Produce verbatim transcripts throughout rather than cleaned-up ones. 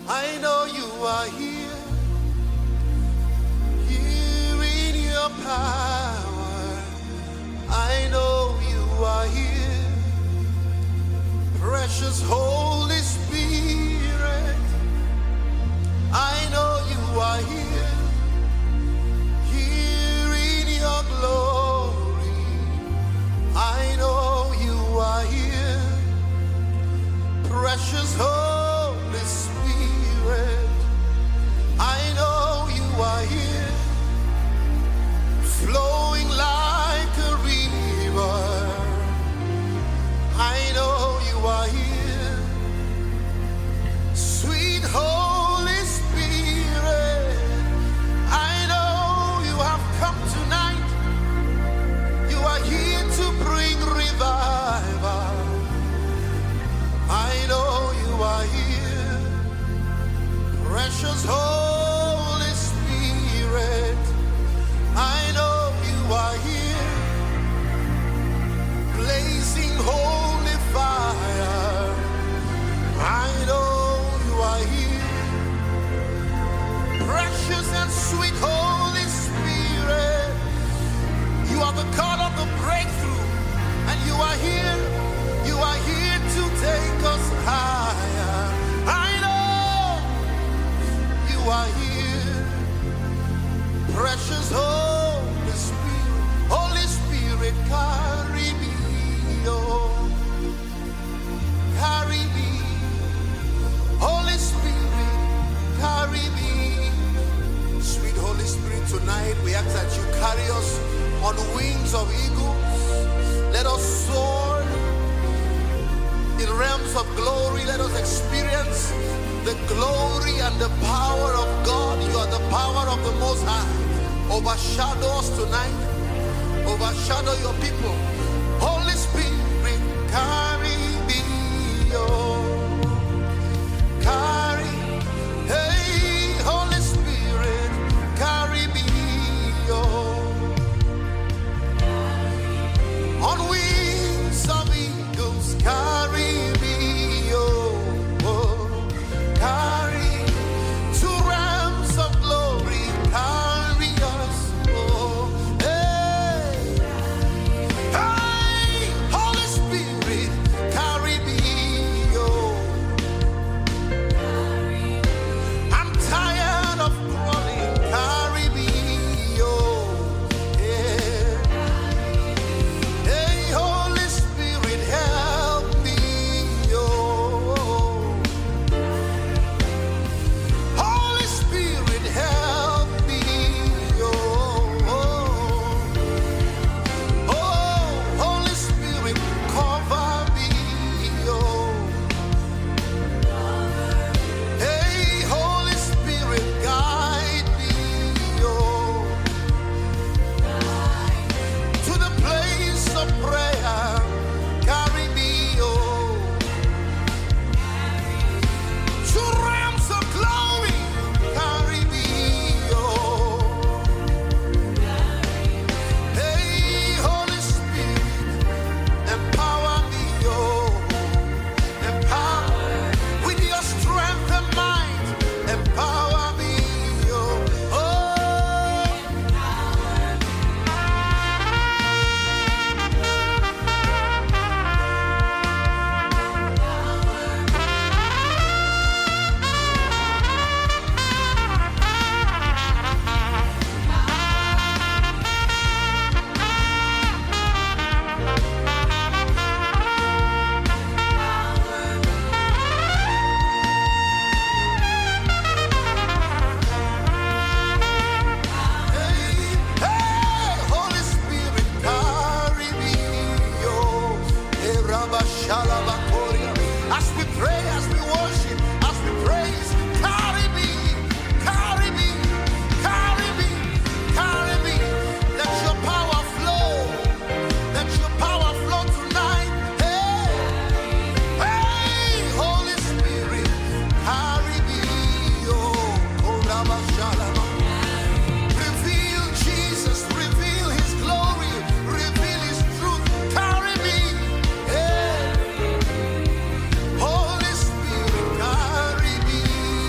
I know you are here, here in your power. I know you are here, precious Holy Spirit. I know you are here, here in your glory. I know you are here, precious Holy Spirit. I know you are here, flowing like a river. I know you are here, sweet Holy Spirit. I know you have come tonight. You are here to bring revival. I know you are here, precious Holy Spirit. I know you are here, blazing holy fire. I know you are here, precious and sweet Holy Spirit. You are the God of the breakthrough, and you are here. You are here to take us higher. I know you are here, precious Holy Spirit. Holy Spirit, carry me, oh, carry me. Holy Spirit, carry me. Sweet Holy Spirit, tonight we ask that you carry us on wings of eagles. Let us soar in realms of glory. Let us experience the glory and the power of God. You are the power of the Most High. Overshadow us tonight. Overshadow your people. Holy Spirit, carry me, oh, carry. Hey, Holy Spirit, carry me, oh, on wings of eagles, carry me, oh, oh, carry to realms of glory, carry us, oh, hey, hey, Holy Spirit, carry me, oh, I'm tired of crawling, carry me, oh, yeah. Hey, Holy Spirit, help me, oh. Holy Spirit, help me, oh. Oh, Holy Spirit, cover me, oh. Hey, Holy Spirit, guide me, oh, to the place of prayer. Carry me, oh, to realms of glory. Carry me, oh. Hey, Holy Spirit, empower me, oh, empower with your strength and might. Empower me, oh, oh. Hey, hey, Holy Spirit, carry me, oh. Hey, Rabba Shalaba Korea. As we pray, as we worship, as we praise, carry me, carry me, carry me, carry me. Let your power flow. Let your power flow tonight. Hey, hey, Holy Spirit, carry me, oh. Oh, Rabba Shalaba. Reveal Jesus, reveal his glory, reveal his truth. Carry me, hey, Holy Spirit, carry me,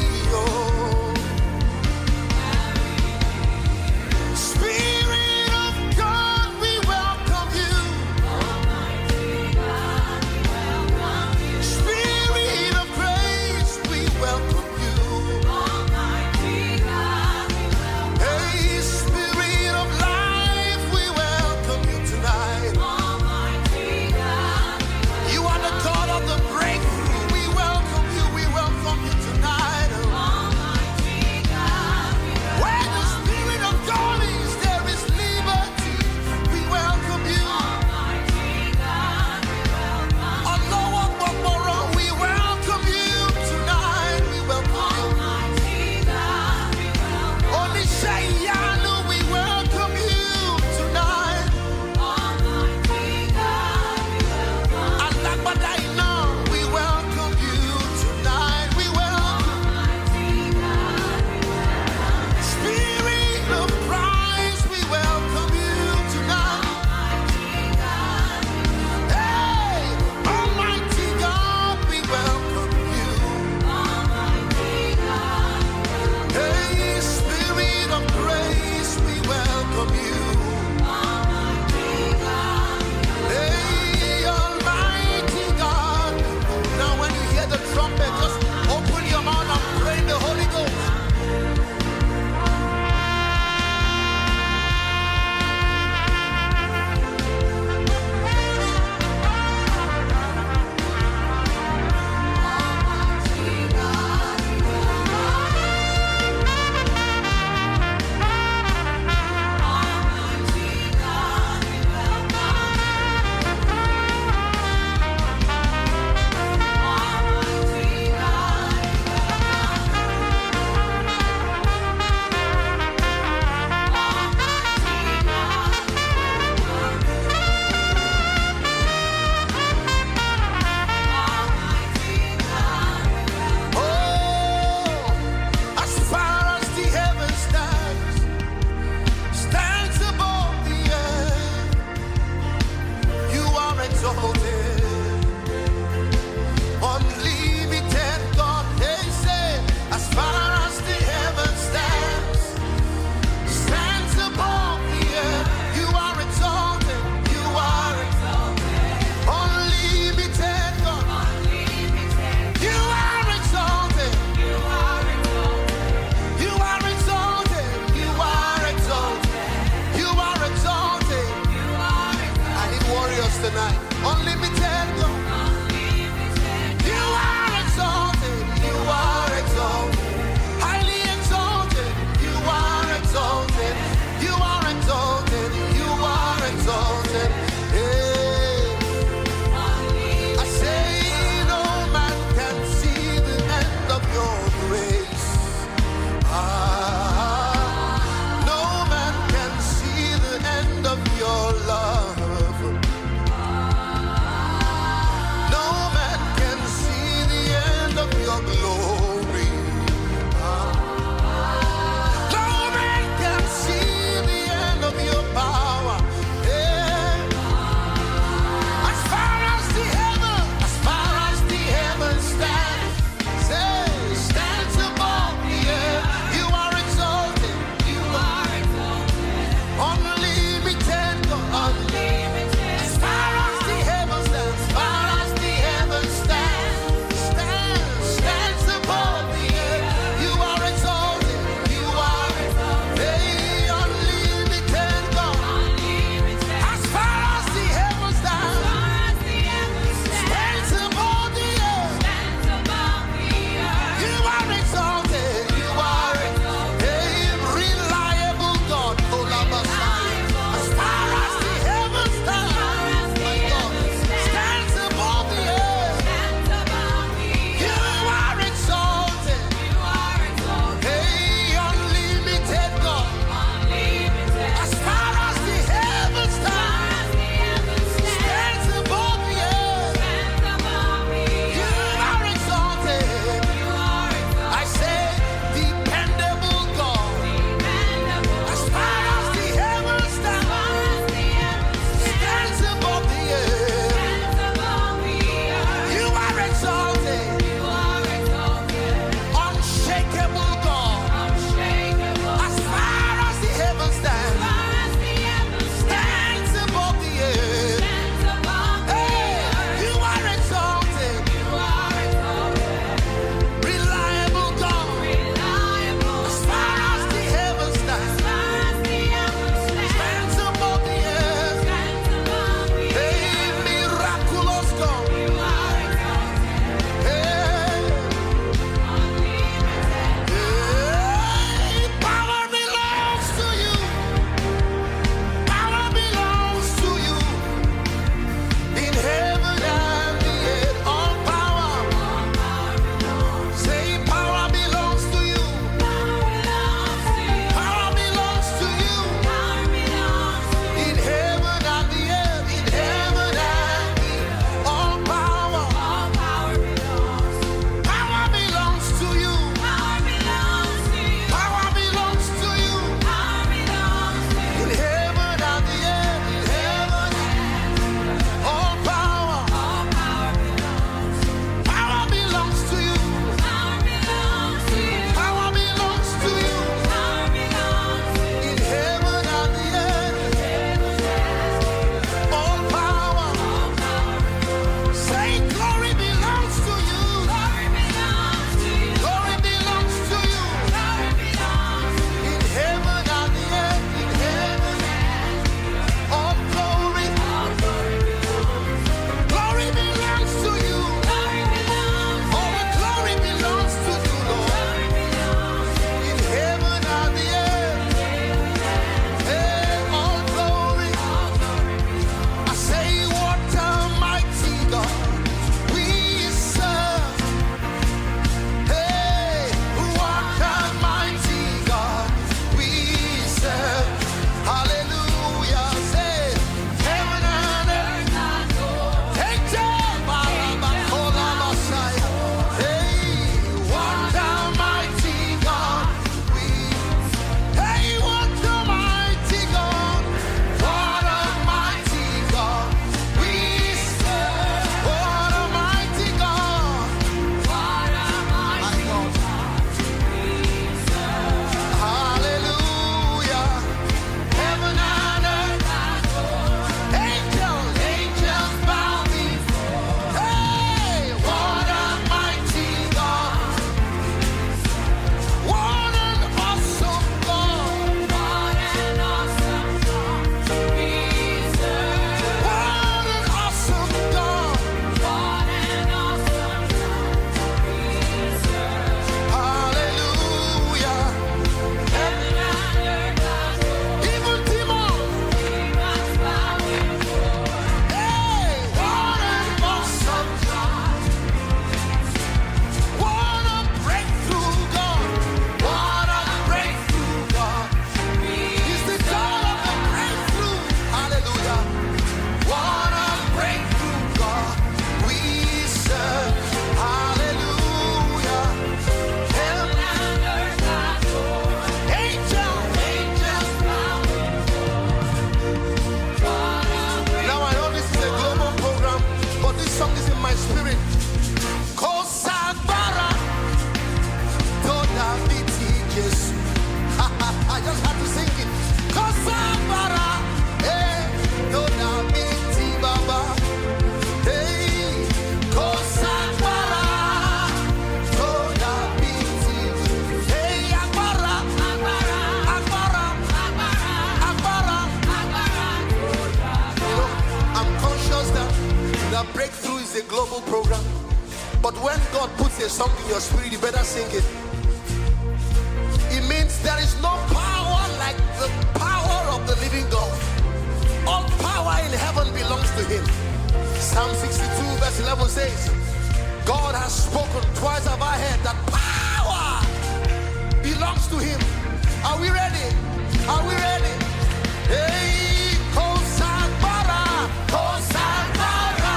Jesus. I just had to sing it. Kosabara, eh, no namiti baba, hey, Kosabara, no namiti, hey, Akbara, Akbara, Akbara, Akbara, Akbara. You know, I'm conscious that the breakthrough is a global program, but when God puts a song in your spirit, you better sing it. It means there is no power like the power of the living God. All power in heaven belongs to him. Psalm sixty-two verse eleven says, God has spoken, twice have I heard that power belongs to him. Are we ready? Are we ready? Hey, Kosabara, Kosabara,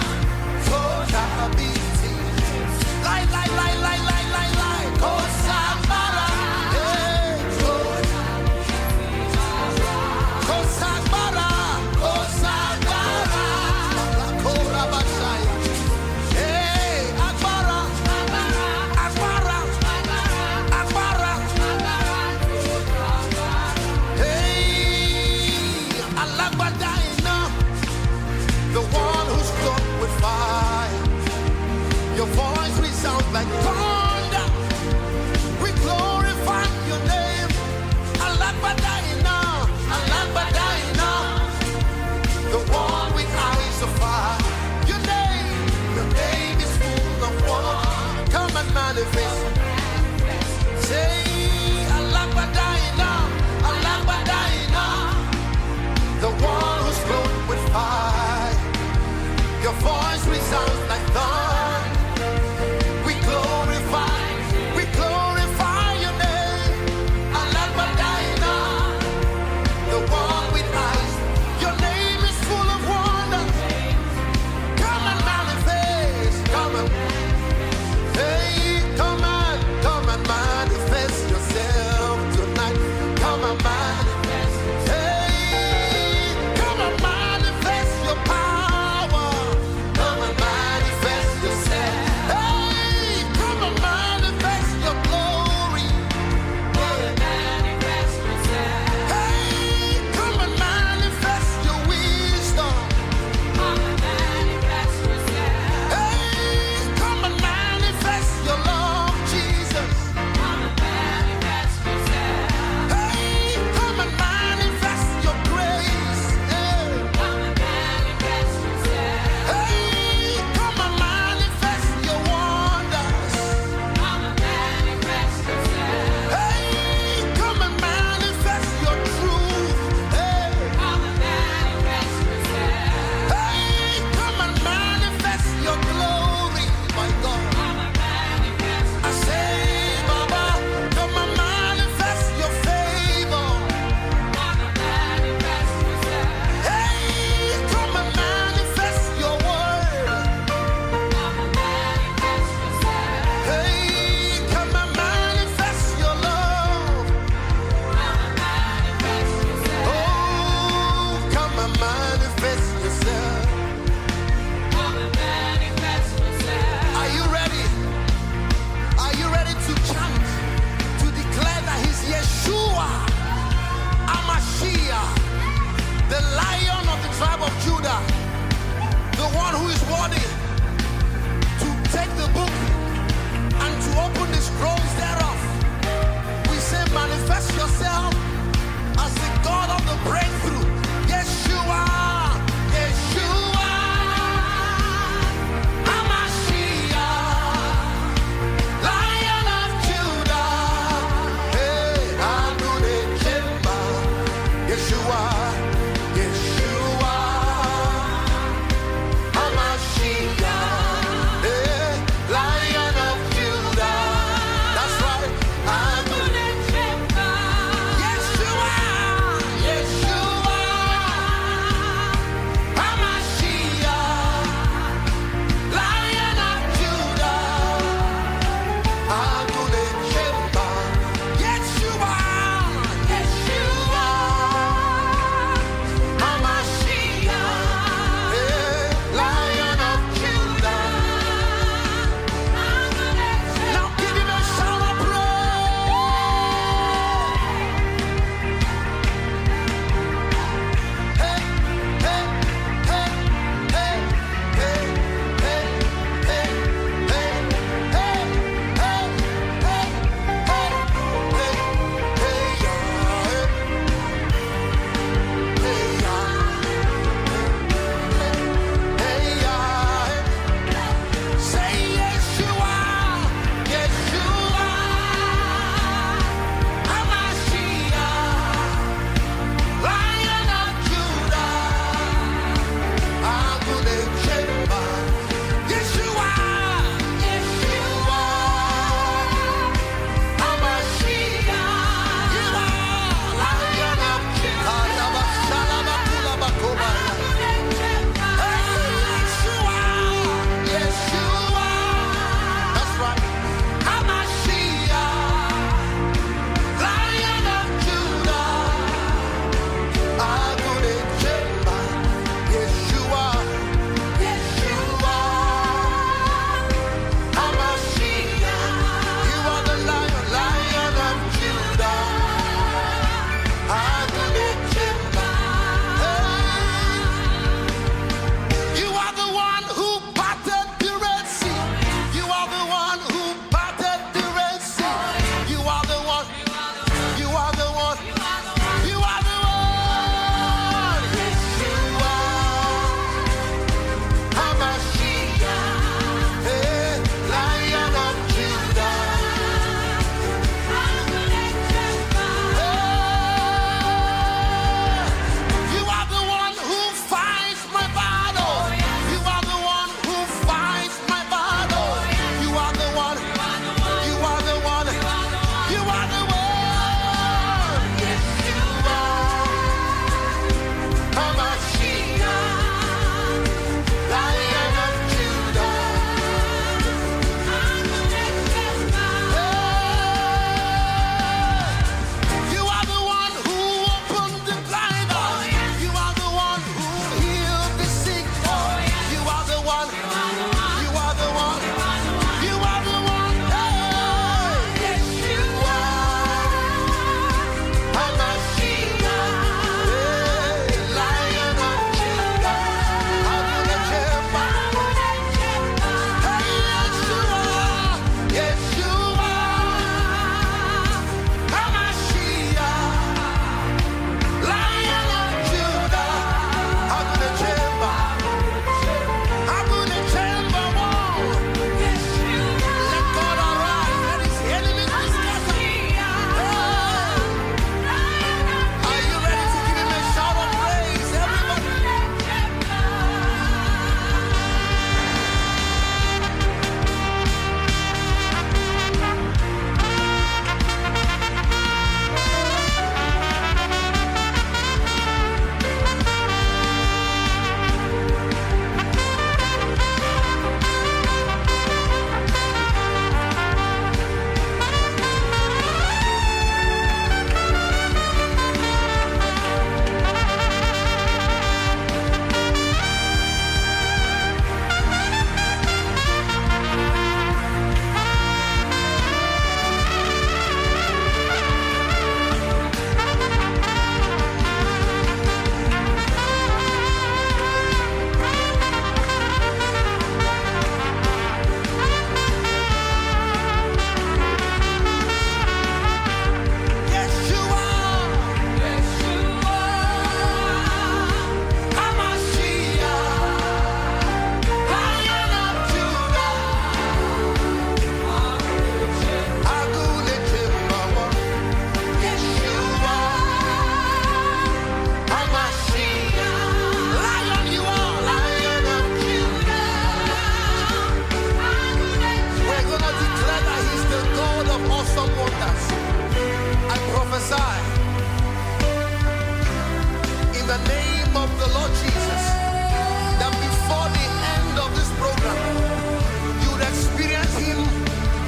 Kosabiti. Lie, lie, lie, lie, lie, lie, lie, Kosabara. Your voice resounds like thunder. We glorify your name. Alabadaina, Alabadaina. The one with eyes of fire. Your name, your name is full of wonder. Come and manifest. Say Alabadaina, Alabadaina. The one who's clothed with fire. Your voice resounds like thunder. We glorify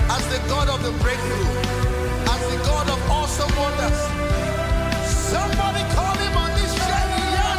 as the God of the breakthrough, as the God of awesome wonders. Somebody call him on this show.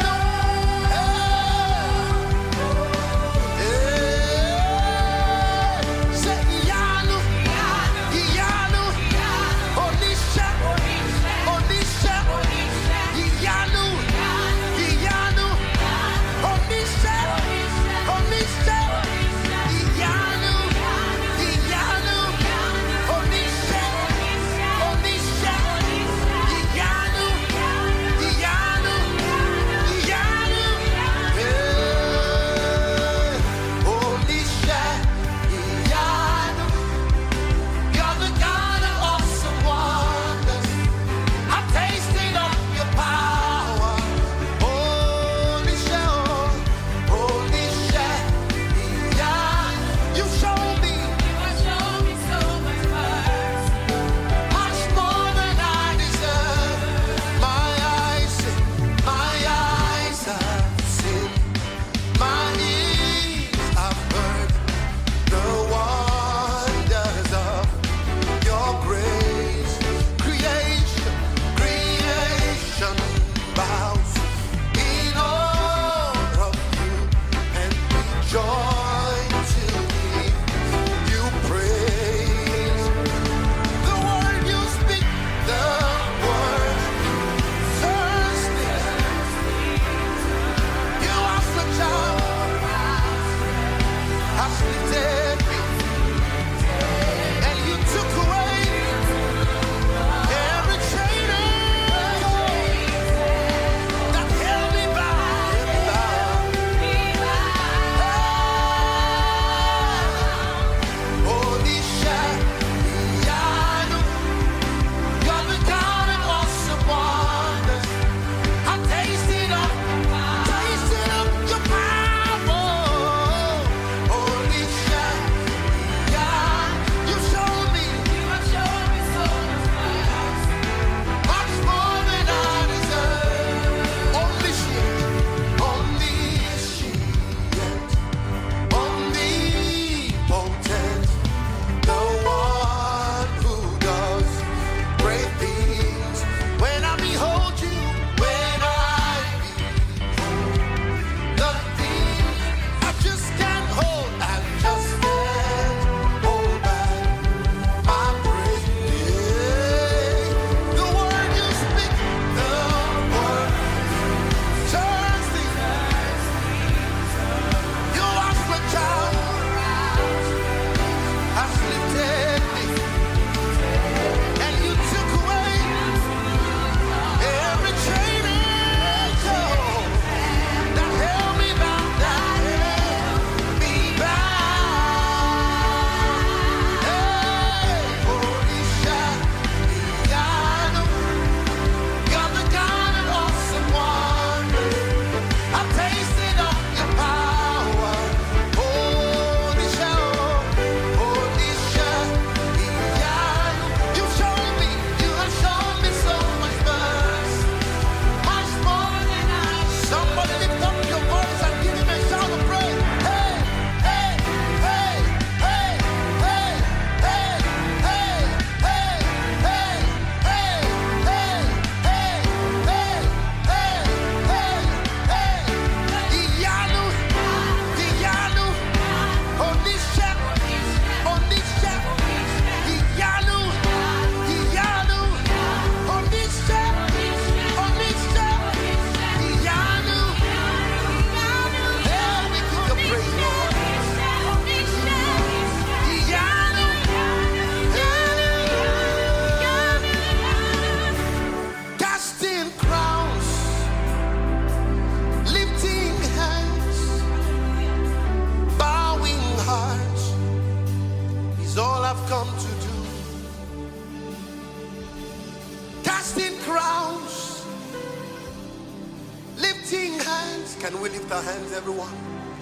Can we lift our hands, everyone?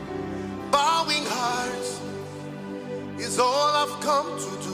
Bowing hearts is all I've come to do.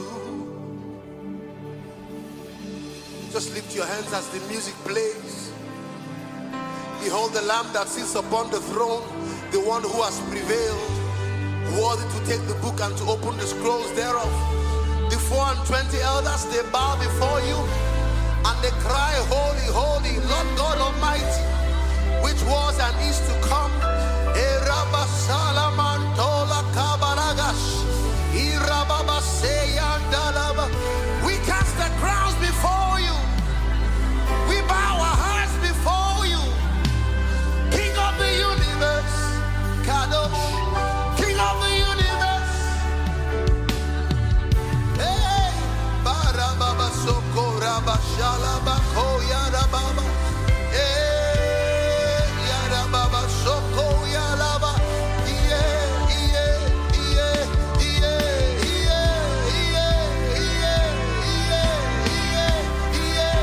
Just lift your hands as the music plays. Behold the Lamb that sits upon the throne, the one who has prevailed, worthy to take the book and to open the scrolls thereof. The four twenty elders, they bow before you and they cry, holy, holy, Lord God Almighty, which was and is to come. Eraba Salamantola Kabaragash, Irababa Seyandalaba. We cast the crowns before you. We bow our hearts before you. King of the universe, Kadosh, King of the universe. Hey, Barababa Soko Rabashalaba Koyarababa. Hey, Yarababa Soko Yalaba. Yeah, yeah, yeah, yeah, yeah, yeah, yeah, yeah,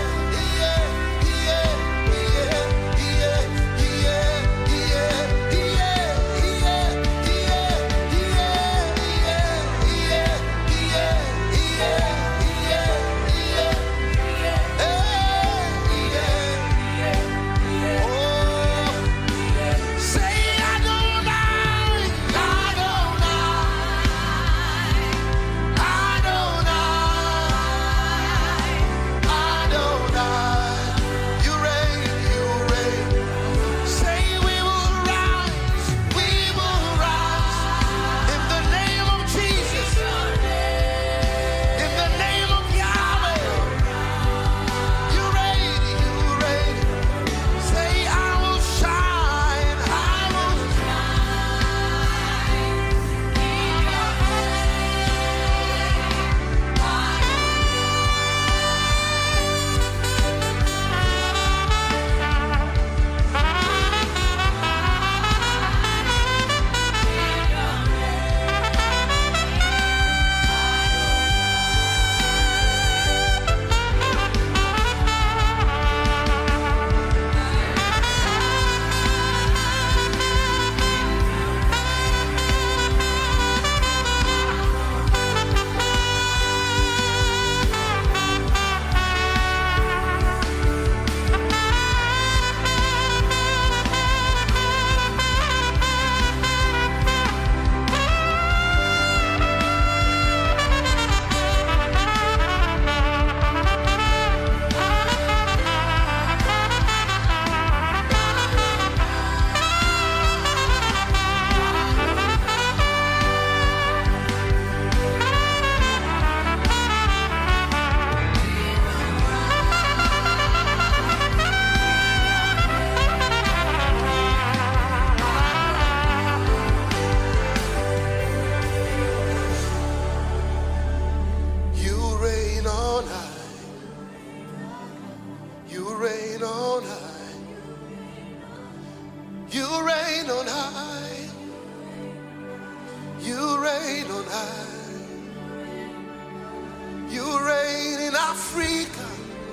Africa,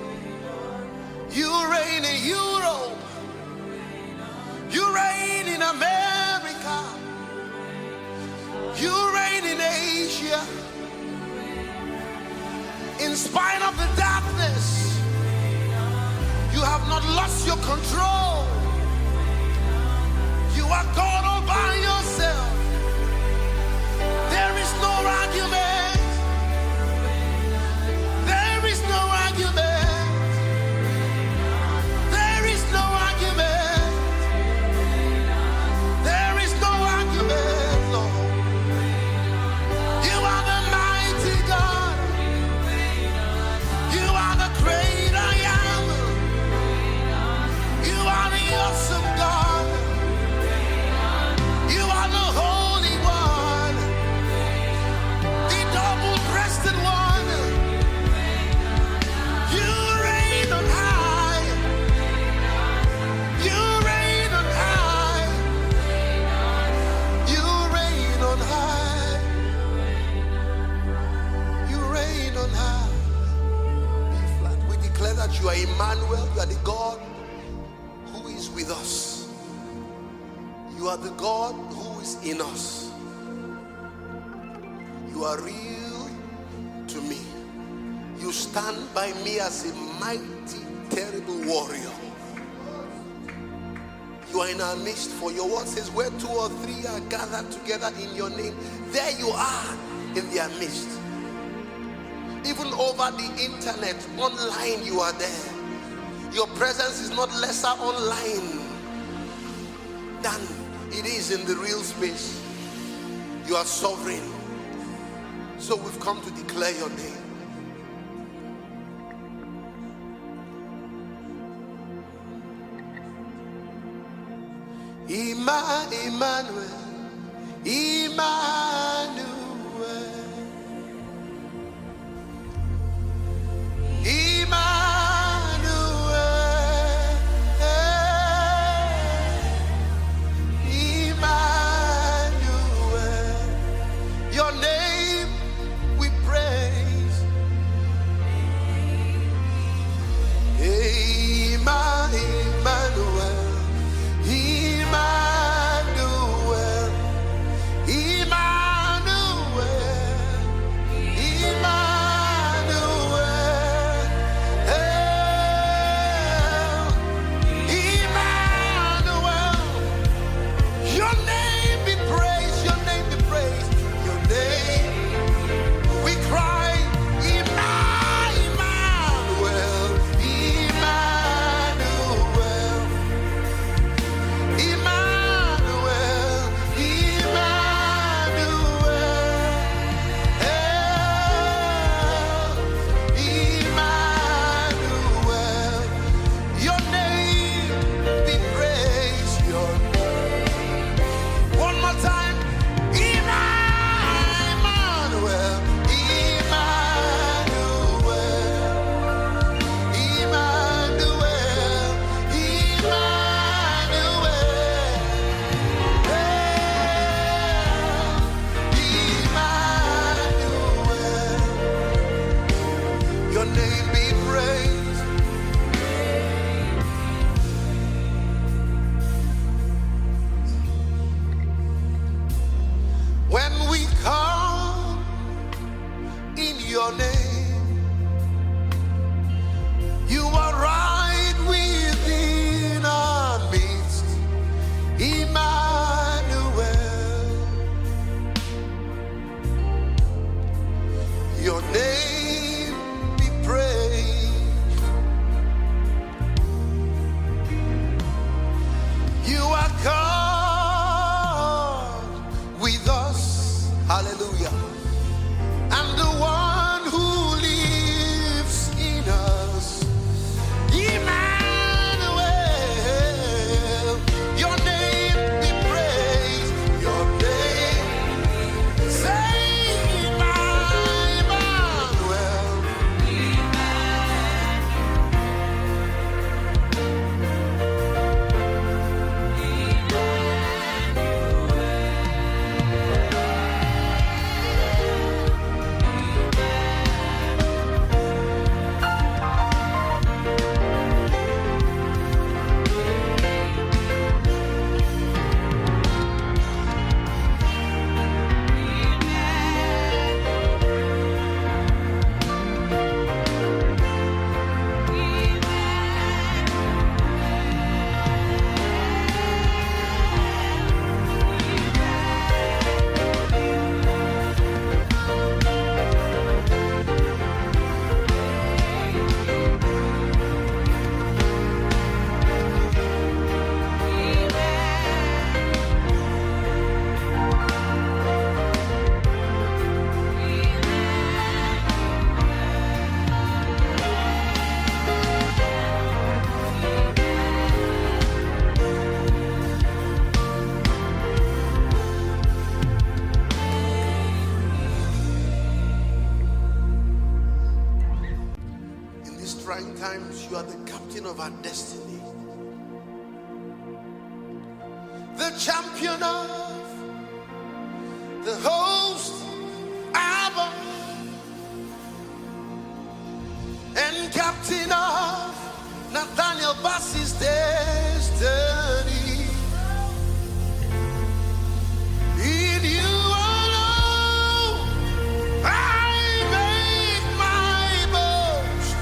you reign in Europe, you reign in America, you reign in Asia. In spite of the darkness, you have not lost your control. You are God all by yourself. There is no argument. There is no argument. There is no argument. There is no argument, Lord. You are the mighty God. You are the great I am. You are the awesome God. You are the Holy One, the double-breasted One. You reign on high. You reign on high. You reign on high. You reign on high. Be flat. We declare that you are Emmanuel. You are the God who is with us. You are the God who is in us. You are real to me. You stand by me as a mighty, terrible warrior. You are in our midst, for your word says, where two or three are gathered together in your name, there you are in their midst. Even over the internet, online, you are there. Your presence is not lesser online than it is in the real space. You are sovereign. So we've come to declare your name. Ima, Emmanuel, Emmanuel, Emmanuel, Emmanuel. Your name we praise. Emmanuel, Emmanuel. Times you are the captain of our destiny, the champion of the host, Abba, and captain of Nathaniel Bassey's destiny. In you alone I make my boast.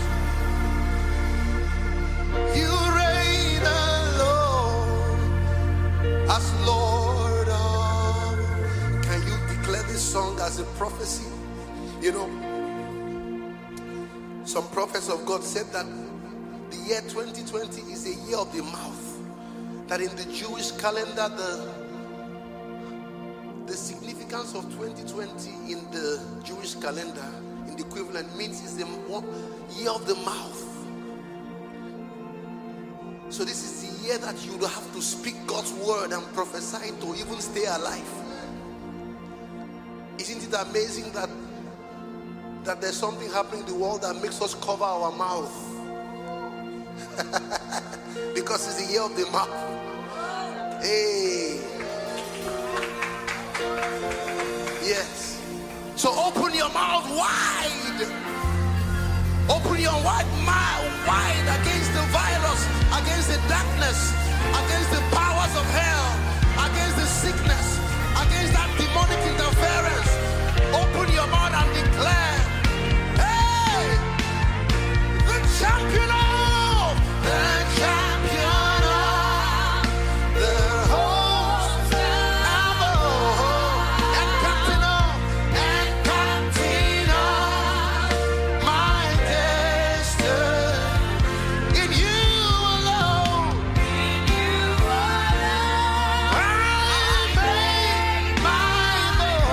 You reign alone as Lord of. Can you declare this song as a prophecy? You know, Some prophets of God said that the year twenty twenty is a year of the mouth. That in the Jewish calendar, the, the significance of twenty twenty in the Jewish calendar, in the equivalent, means is the year of the mouth. So this is the year that you have to speak God's word and prophesy to even stay alive. Isn't it amazing that that there's something happening in the world that makes us cover our mouth? Because it's the year of the mouth. Hey. Yes. So open your mouth wide. Open your wide mouth wide against the virus, against the darkness, against the powers of hell, against the sickness, against that demonic interference. Open your mouth and declare, hey, the champion of the champion of the host of all, and captain of, and captain of my destiny. In you alone, in you alone, I make my boast.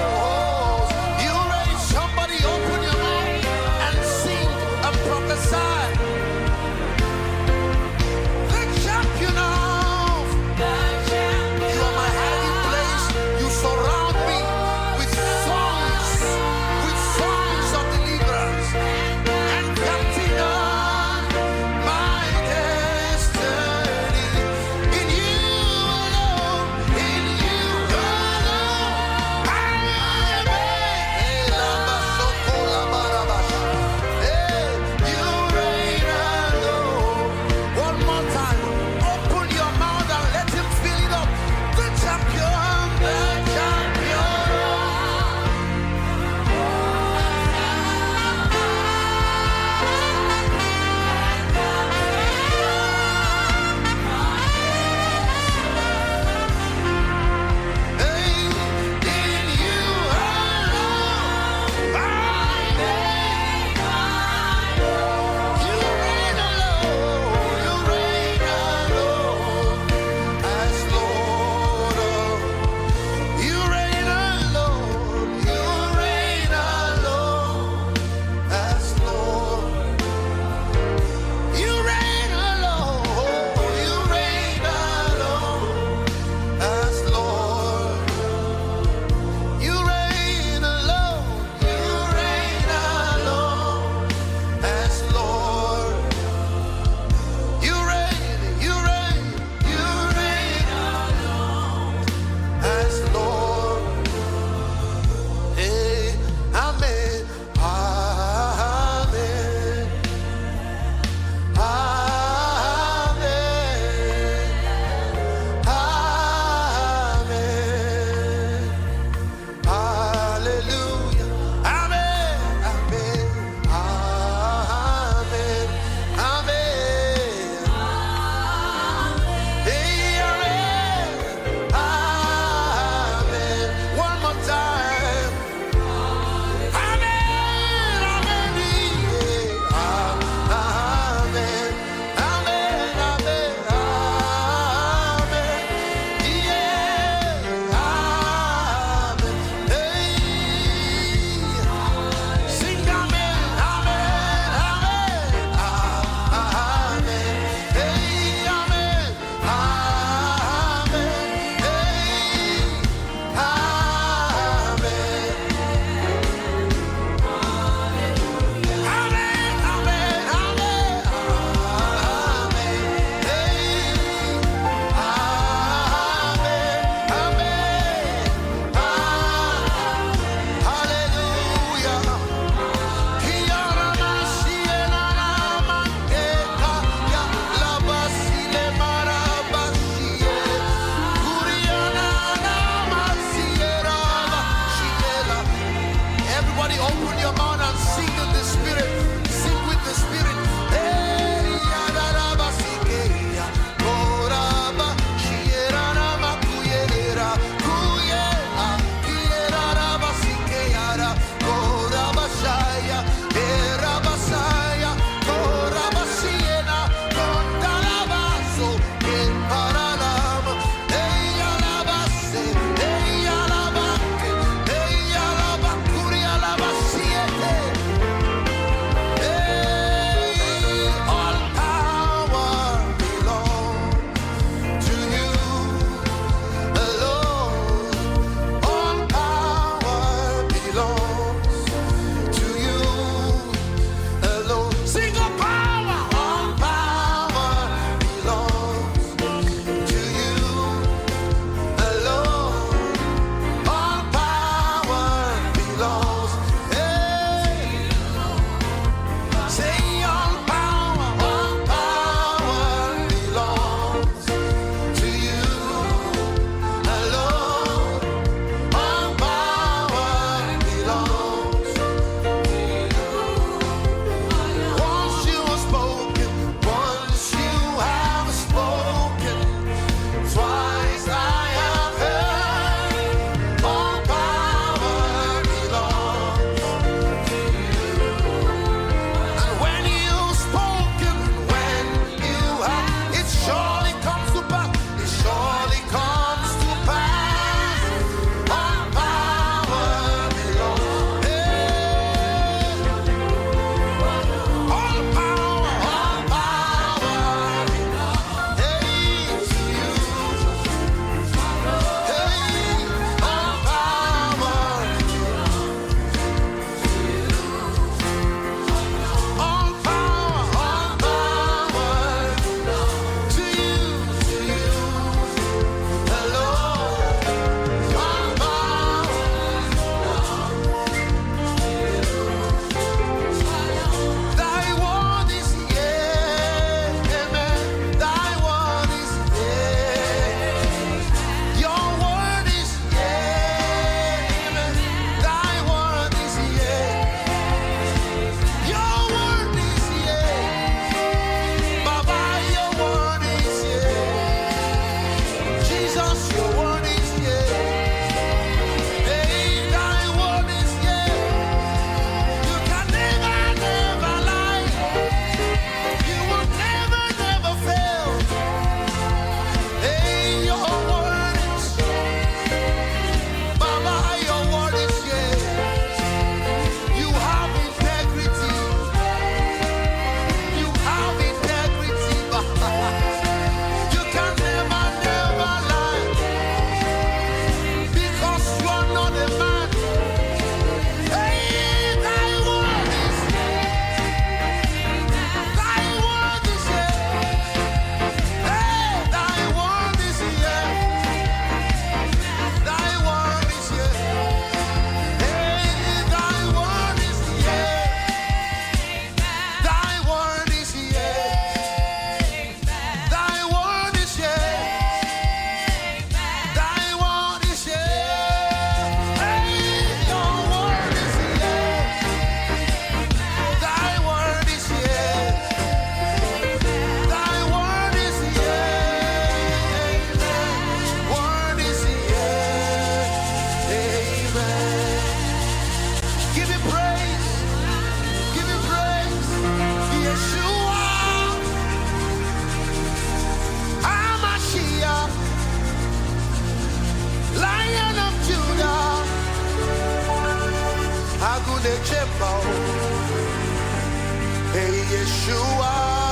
Hey, Yeshua,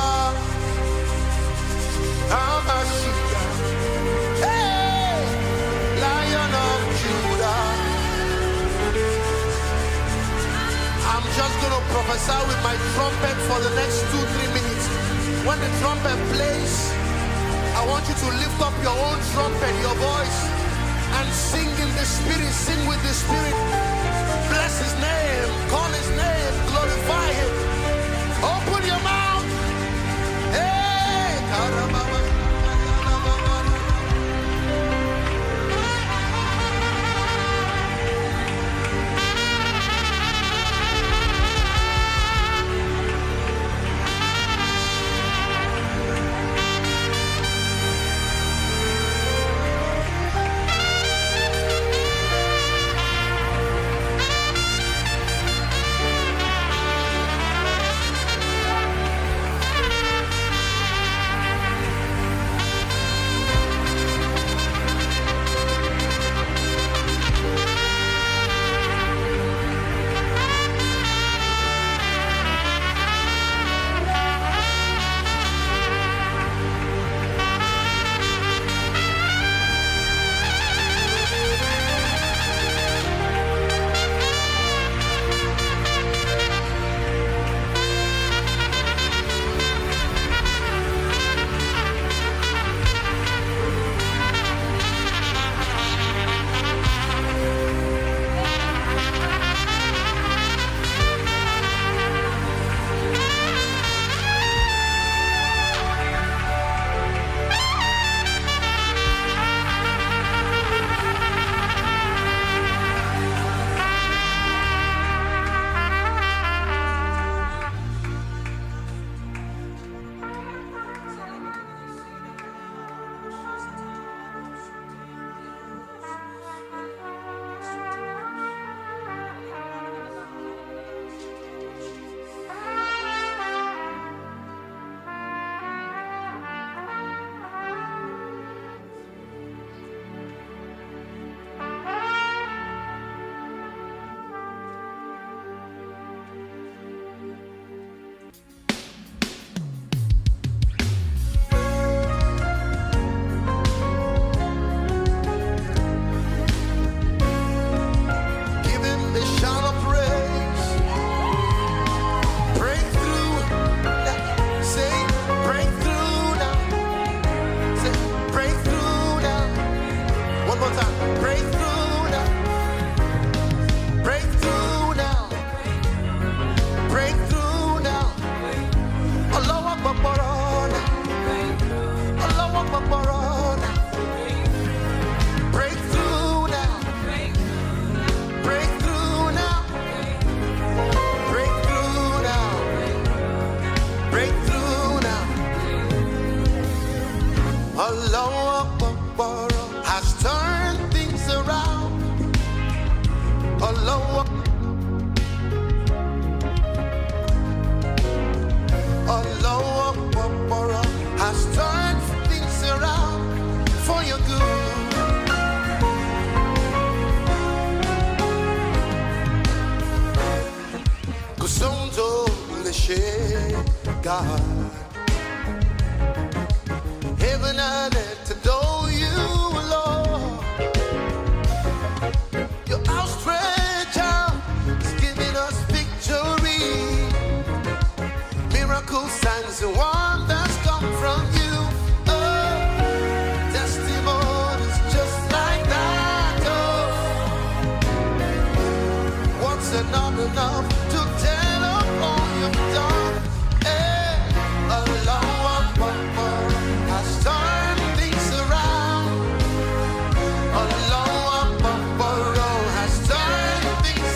Hamashiach. Hey, Lion of Judah. I'm just going to prophesy with my trumpet for the next two, three minutes. When the trumpet plays, I want you to lift up your own trumpet, your voice, and sing in the Spirit, sing with the Spirit. Bless His name, call His name, glorify Him. Open your mouth. Hey, Karababa. God, heaven and earth adore you, Lord. Your outstretched arm is giving us victory. Miracles, signs, and wonders come from you. Oh, testimonies just like that. Oh, what's not enough to tell of all you've done?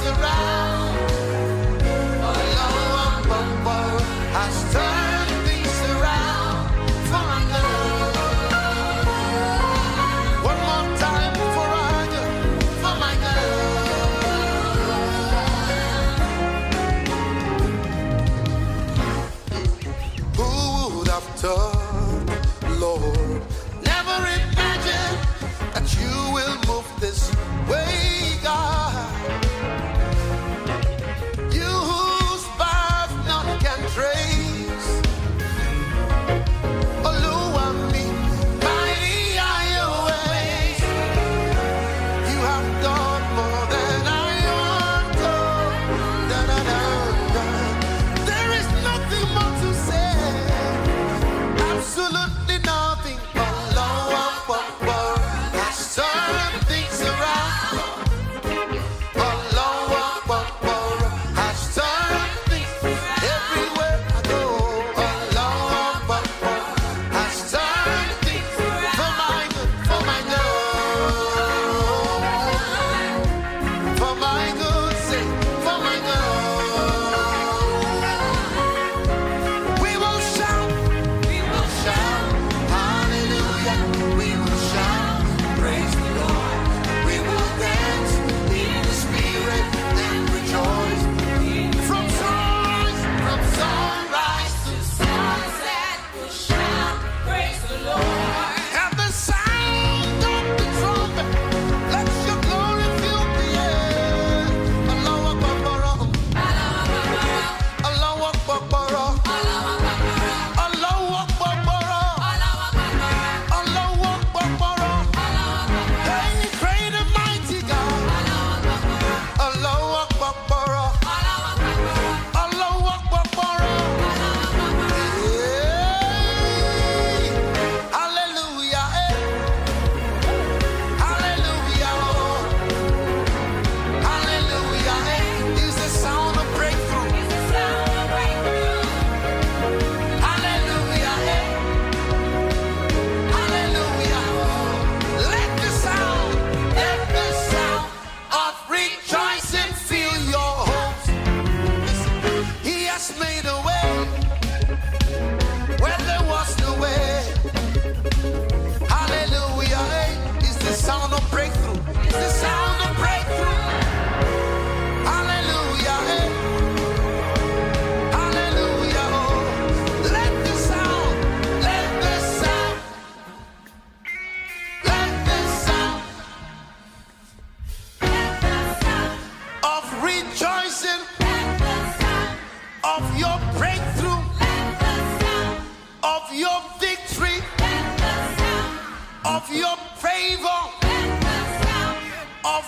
Has turned things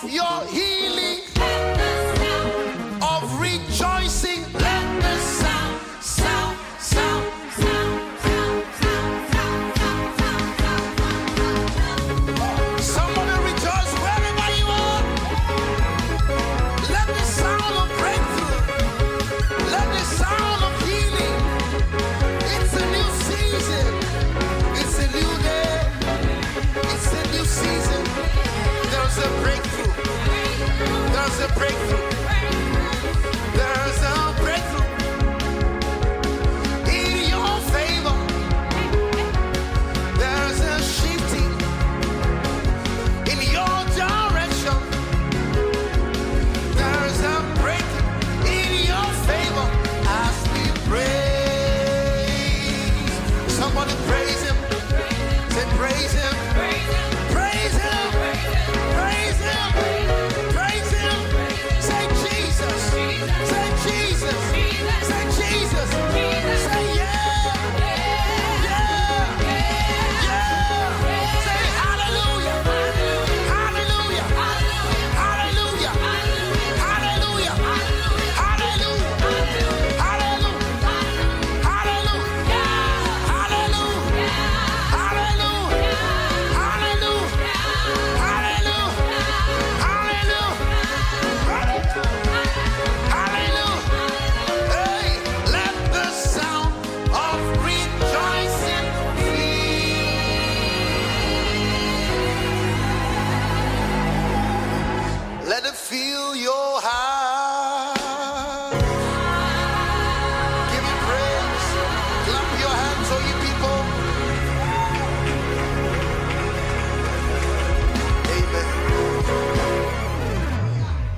your healing.